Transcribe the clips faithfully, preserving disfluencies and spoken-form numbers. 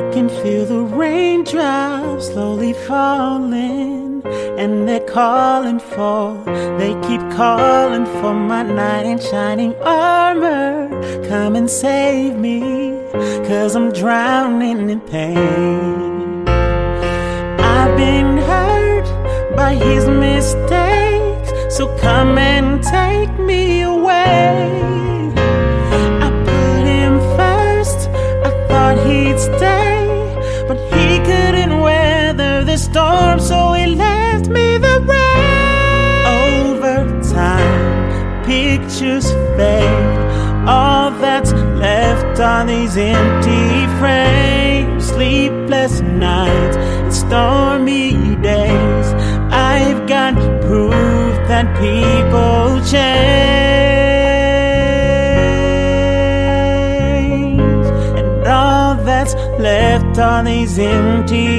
can feel the raindrops slowly falling, and they're calling for, they keep calling for my knight in shining armor. Come and save me, 'cause I'm drowning in pain. I've been hurt by his mistakes, so come and take me away. I put him first, I thought he'd stay, but he couldn't weather the storm, so he left me the rain. Over time, pictures fade, all that's left are these empty frames. Sleepless nights and stormy days, I've got proof that people change, and all that's left are these empty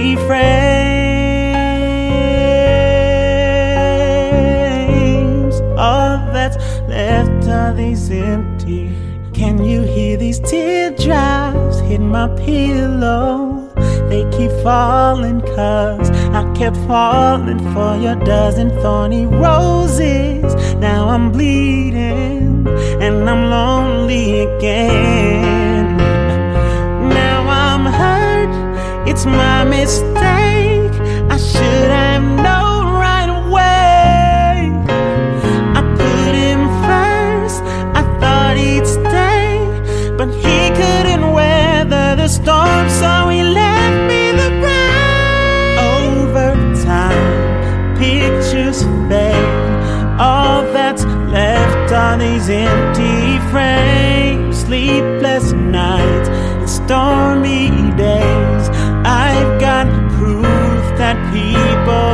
frames. All that's left are these empty. Can you hear these teardrops hit my pillow? They keep falling 'cause I kept falling for your dozen thorny roses. Now I'm bleeding and I'm lonely again. Now I'm hurt, it's my mistake. I should have known right away. I put him first, I thought he'd stay, but he couldn't weather the storm, so he left me the rain. Over time, pictures fade, all that's left are these empty frames. Sleepless nights and stormy days, I've got proof that people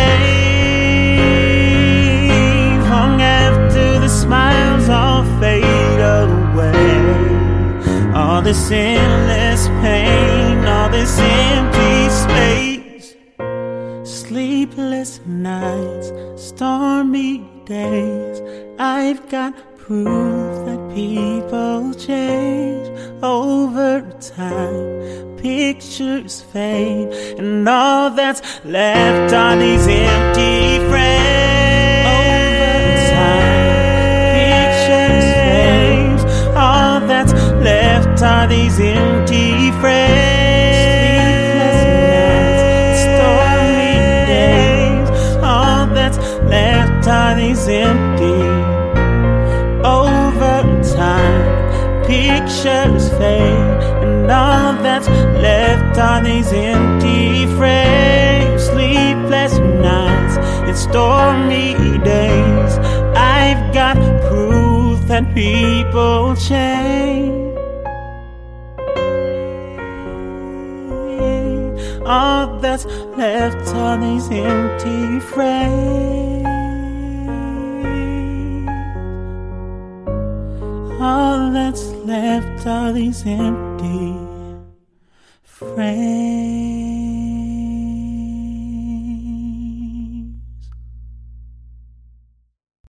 change. Long after the smiles all fade away, all this endless pain, all this empty space. Sleepless nights, stormy days, I've got proof that people change. Over time, pictures fade, and all that's left are these empty frames. Over time, pictures fade, all that's left are these empty frames. Stormy days, all that's left are these empty. Over time, pictures fade, and all that's left are these empty frames. Sleepless nights and stormy days, I've got proof that people change. All that's left are these empty frames. All that's left are these empty frames.